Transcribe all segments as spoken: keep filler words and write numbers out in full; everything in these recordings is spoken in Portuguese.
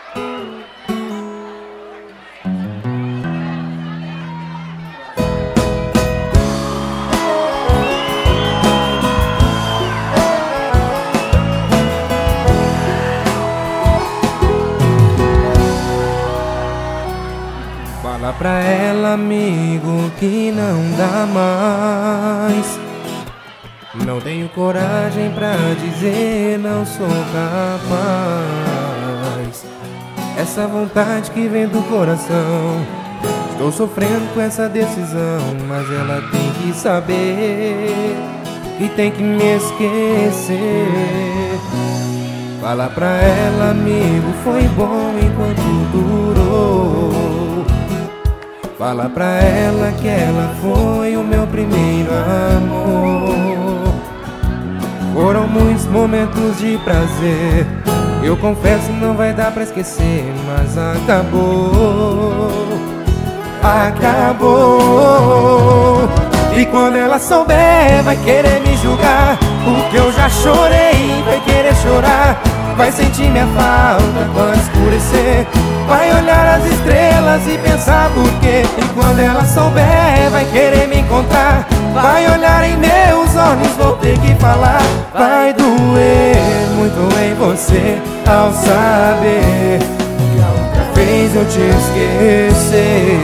Fala pra ela, amigo, que não dá mais. Não tenho coragem pra dizer não sou capaz. Essa vontade que vem do coração, estou sofrendo com essa decisão. Mas ela tem que saber que tem que me esquecer. Fala pra ela, amigo, foi bom enquanto durou. Fala pra ela que ela foi o meu primeiro amor. Foram muitos momentos de prazer, eu confesso não vai dar pra esquecer. Mas acabou, acabou. E quando ela souber vai querer me julgar, porque eu já chorei, vai querer chorar. Vai sentir minha falta quando escurecer, vai olhar as estrelas e pensar por quê. E quando ela souber vai querer me encontrar, vai olhar em meus olhos, vou ter que falar. Vai doer muito em você ao saber que a outra vez eu te esqueci.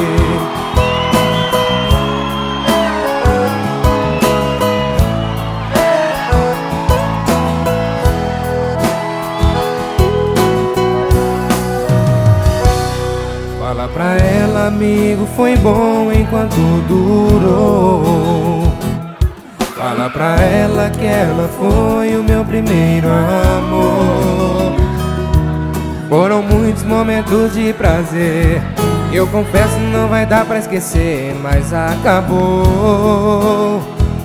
Fala pra ela, amigo, foi bom enquanto durou. Fala pra ela que ela foi o meu primeiro amor. Foram muitos momentos de prazer, eu confesso não vai dar pra esquecer. Mas acabou,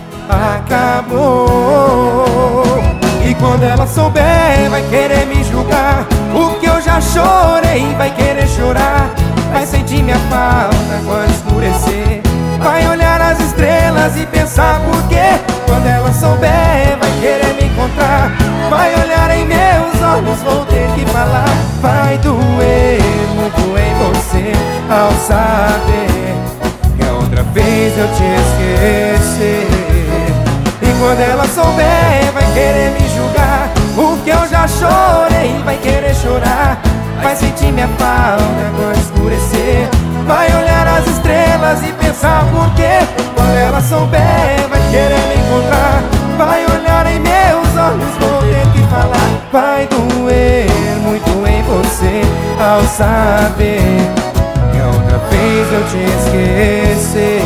acabou. E quando ela souber vai querer me julgar, porque eu já chorei, vai querer chorar. Vai sentir minha falta quando escurecer, vai olhar as estrelas e pensar por quê. Quando ela souber vai querer me encontrar, vai olhar em meus olhos, vou ter que falar. Vai doer muito em você ao saber que a outra vez eu te esqueci. E quando ela souber vai querer me julgar, porque eu já chorei, vai querer chorar. Vai sentir minha falta quando escurecer, vai olhar as estrelas e pensar por quê. Quando ela souber vai querer me encontrar, vai olhar em meus olhos, vou ter que falar. Vai doer muito em você ao saber que a outra vez eu te esqueci,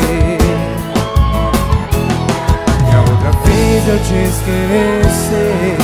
que a outra vez eu te esqueci.